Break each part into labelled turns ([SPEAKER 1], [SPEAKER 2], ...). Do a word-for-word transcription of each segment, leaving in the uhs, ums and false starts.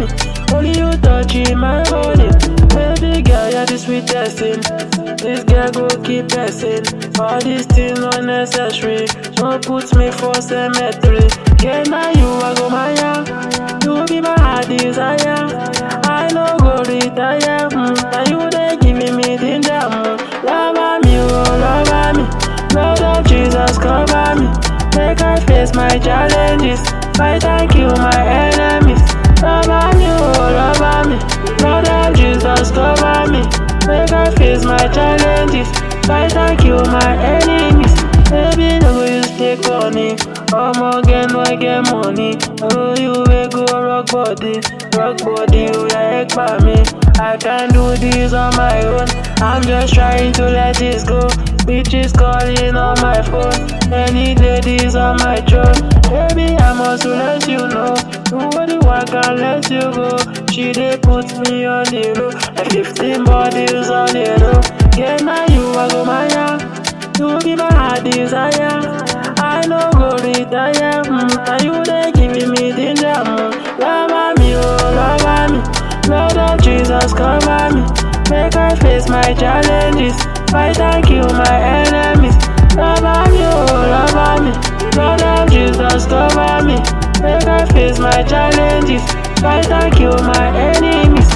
[SPEAKER 1] me. Only you touching my body. Baby girl, you're the sweetest thing. This girl go keep pressing. All these things unnecessary. Don't put me for cemetery. Yeah, now you I go Maya. You be my heart desire. I no go retire. Mm. Now you they giving me danger. Mm. Love me, oh love me. Blood of Jesus cover me. Make I face my challenges. Fight and kill my enemies. Love me, oh love me. Blood of Jesus cover me. Make I face my challenges. Fight and kill my enemies. Baby, no go use take money. I'm again, no I get money. Oh, you will go rock body. Rock body, you like by me. I can't do this on my own. I'm just trying to let this go. Bitches calling on my phone. Any ladies on my throne. Baby, I must let you know. Nobody one can let you go. She they put me on the road. And fifteen bodies on the road. Yeah, now you I go Maya. You be my heart desire. I no go retire. Mm. Now you they giving me danger. Mm. Love me, oh love me. Blood of Jesus cover me. Make I face my challenges. Fight and kill my enemies. Love me, oh love me. Blood of Jesus cover me. Make I face my challenges. Fight and kill my enemies.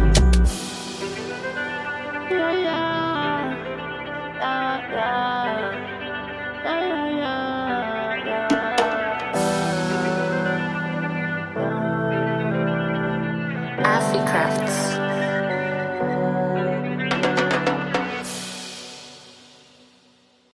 [SPEAKER 1] Yeah, yeah. Yeah, yeah. Yeah, yeah, yeah, yeah.
[SPEAKER 2] Aficrafts.